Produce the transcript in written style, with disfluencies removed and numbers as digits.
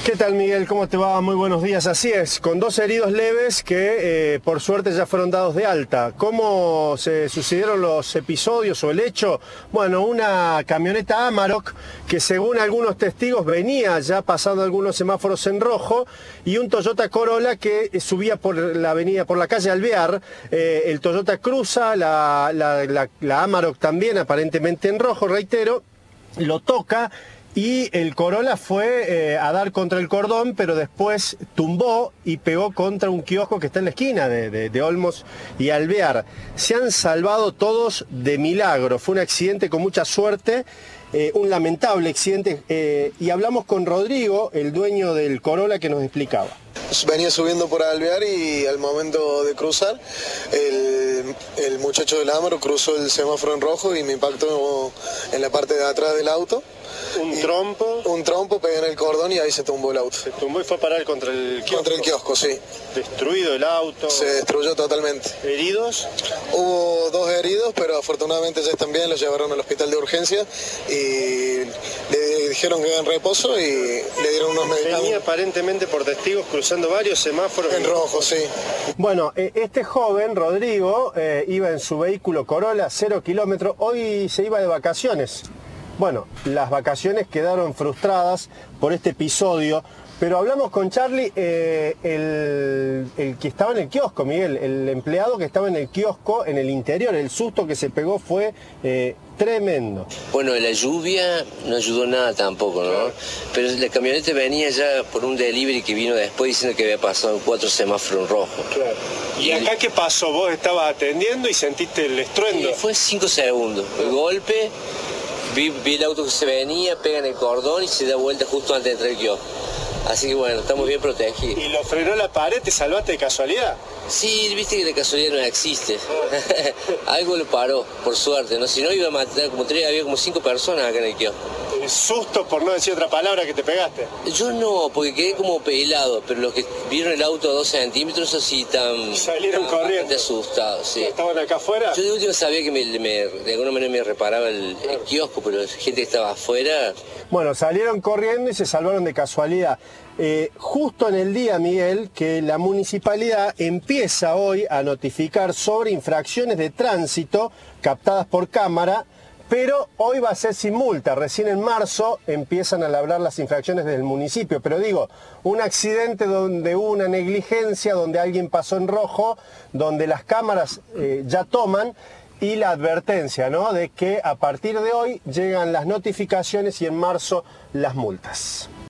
¿Qué tal, Miguel? ¿Cómo te va? Muy buenos días. Así es, con dos heridos leves que por suerte ya fueron dados de alta. ¿Cómo se sucedieron los episodios o el hecho? Bueno, una camioneta Amarok que según algunos testigos venía ya pasando algunos semáforos en rojo y un Toyota Corolla que subía por la avenida, por la calle Alvear. El Toyota cruza, la Amarok también aparentemente en rojo, reitero, lo toca. Y el Corolla fue a dar contra el cordón, pero después tumbó y pegó contra un kiosco que está en la esquina de Olmos y Alvear. Se han salvado todos de milagro. Fue un accidente con mucha suerte, un lamentable accidente. Y hablamos con Rodrigo, el dueño del Corolla, que nos explicaba. Venía subiendo por Alvear y al momento de cruzar, el muchacho del Amarok cruzó el semáforo en rojo y me impactó en la parte de atrás del auto. Un trompo, pegué en el cordón y ahí se tumbó el auto. Se tumbó y fue a parar contra el kiosco. Contra el kiosco, sí. Destruido el auto. Se destruyó totalmente. ¿Heridos? Hubo dos heridos, pero afortunadamente ya están bien, los llevaron al hospital de urgencia y le dijeron que hagan reposo y le dieron unos medicamentos. Venía aparentemente por testigos cruzando varios semáforos. En rojo, sí. Bueno, este joven, Rodrigo, iba en su vehículo Corolla, 0 kilómetros, hoy se iba de vacaciones. Bueno, las vacaciones quedaron frustradas por este episodio, pero hablamos con Charlie, el que estaba en el kiosco, Miguel, el empleado que estaba en el kiosco, en el interior. El susto que se pegó fue tremendo. Bueno, la lluvia no ayudó nada tampoco, ¿no? Claro. Pero la camioneta venía ya por un delivery que vino después diciendo que había pasado 4 semáforos rojos. Claro. ¿Y acá qué pasó? Vos estabas atendiendo y sentiste el estruendo. Fue 5 segundos, el golpe. Vi el auto que se venía, pega en el cordón y se da vuelta justo antes de entrar al kiosco. Así que bueno, estamos bien protegidos. ¿Y lo frenó la pared? ¿Te salvaste de casualidad? Sí, viste que la casualidad no existe. Algo lo paró, por suerte, ¿no? Si no iba a matar, había como 5 personas acá en el kiosco. ¿Susto, por no decir otra palabra, que te pegaste? Yo no, porque quedé como pelado, pero los que vieron el auto a 2 centímetros así están... Salieron corriendo. Asustados, sí. ¿Estaban acá afuera? Yo de último sabía que de alguna manera me reparaba el kiosco, pero la gente que estaba afuera... Bueno, salieron corriendo y se salvaron de casualidad. Justo en el día, Miguel, que la municipalidad empieza hoy a notificar sobre infracciones de tránsito captadas por cámara, pero hoy va a ser sin multa. Recién en marzo empiezan a labrar las infracciones del municipio. Pero digo, un accidente donde hubo una negligencia, donde alguien pasó en rojo, donde las cámaras ya toman, y la advertencia, ¿no?, de que a partir de hoy llegan las notificaciones y en marzo las multas.